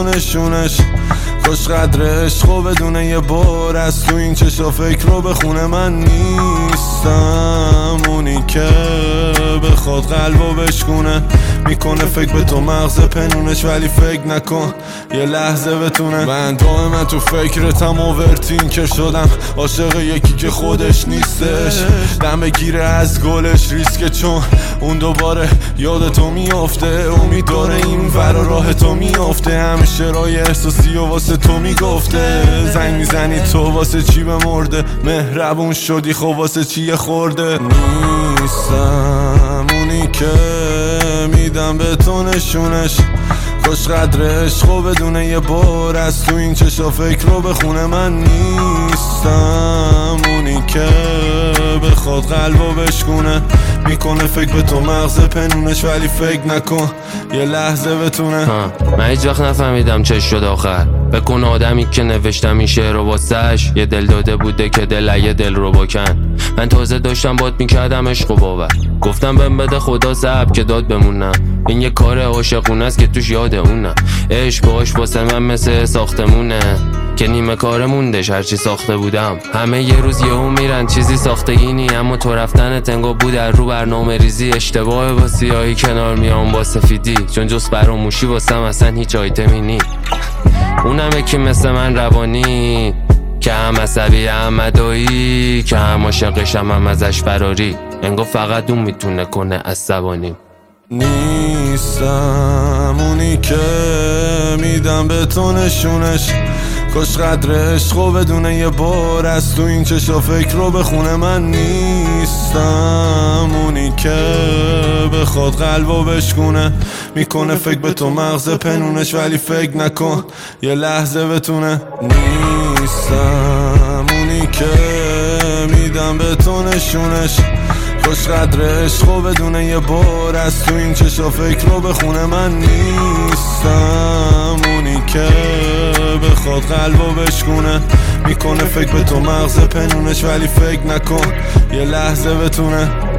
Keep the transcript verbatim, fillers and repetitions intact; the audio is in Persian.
تو نشونش. خوش قدر عشق و بدونه یه بار از تو این چشا فکر رو بخونه. من نیستم اونی که بخواد قلبو بشکونه. میکنه فکر به تو مغز پنونش ولی فکر نکن یه لحظه بتونه. من دائما تو فکرتم اوورتین که شدم عاشق یکی که خودش نیستش. دم بگیره از گلش ریسکه چون اون دوباره یاد تو میافته. امید داره این ور راه تو میافته. همیشه رای احساسی و واسه تو میگفته. زنگ میزنی تو واسه چی بمرده. مهربون شدی خب واسه چی خورده. نیستم اونی که میدم به تو نشونش. خوش قدر عشق و بدونه یه بار از تو این چشا فکر رو بخونه. من نیستم اونی که بخواد قلبو بشکونه. میکنه فکر به تو مغز پنونش ولی فکر نکن یه لحظه بتونه. من هیچ وقت نفهمیدم چه شد آخر. بکن آدمی که نوشتم این شعر رو واسش یه دل داده بوده که دل یه دل رو بکن. من تازه داشتم باد میکردم عشق و باور. گفتم بهم بده خدا صبر که داد بمونم. این یه کار عاشقونه است که توش یاد اونم. عشق باش واسه من مثل ساختمونه که نیمه کار موندش هرچی ساخته بودم. همه یه روز یهو میرن چیزی ساختگی نی. اما تو رفتن تنگو بود در رو برنامه ریزی. اشتباه با سیاهی کنار میام با سفیدی چون جز فراموشی واسم اصلا هیچ آیتمی نی. اونم یکی مثل من روانی که هم عصبی هم مدایی که هم عاشقشم هم ازش فراری. انگار فقط اون میتونه کنه عصبانی. نیستم اونی که میدم به تو نشونش. خوش قدر عشق و بدونه یه بار از تو این چشا فکر رو بخونه. من نیستم اونی که بخواد قلبو بشکونه. میکنه فکر به تو مغز پنونش ولی فکر نکن یه لحظه بتونه. نیستم اونی که میدم به تو نشونش. خوش قدر عشق و بدونه یه بار از تو این چشا فکر رو بخونه. من نیستم اونی که بخواد قلبو بشکونه. میکنه فکر به تو مغز پنونش ولی فکر نکن یه لحظه بتونه.